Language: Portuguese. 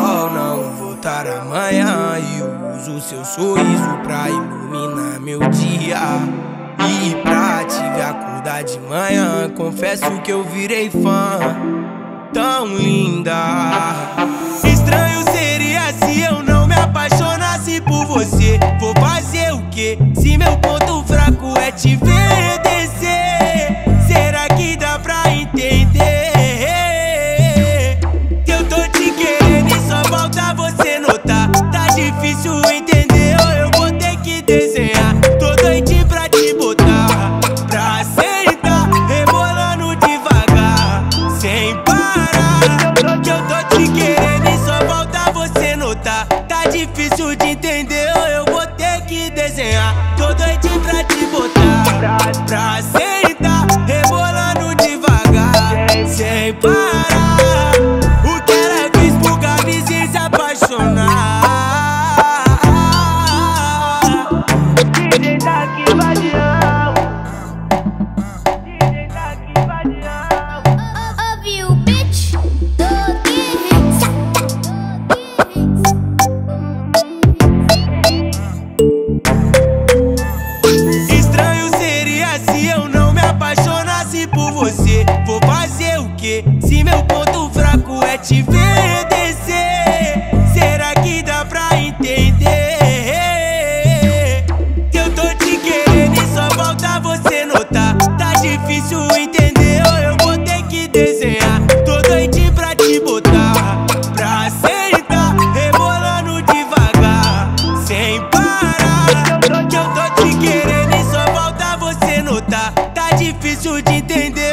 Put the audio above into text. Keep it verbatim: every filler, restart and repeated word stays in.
sol não voltar amanhã, e eu uso seu sorriso pra iluminar meu dia. E pra te ver acordar de manhã, confesso que eu virei fã. Tão linda. Estranho seria se eu não me apaixonasse por você. Vou fazer o quê se meu ponto fraco é te ver descer? Será que dá pra entender que eu tô te querendo e só falta você notar? Tá difícil entender, ou eu vou ter que desenhar. Tô doidinho pra te botar pra sentar, rebolando devagar, sem parar. Que eu tô te querendo e só falta você notar. Tá difícil de entender, ou eu vou ter que desenhar. Tô doidinho pra te botar pra sentar, rebolando devagar, sem parar. O que ela fez pro Gabizinho se apaixonar? D J tá aqui vadião, D J tá aqui vadião. Ouviu, bitch? Doggy hits. Estranho seria se eu não me apaixonasse por você. Vou fazer o quê se meu ponto fraco é te ver descer? Será que dá pra entender que eu tô te querendo e só falta você notar? Tá difícil entender, ou eu vou ter que desenhar. Tô doidinho pra te botar pra sentar, rebolando devagar, sem parar. Que eu tô te querendo e só falta você notar. Tá difícil de entender,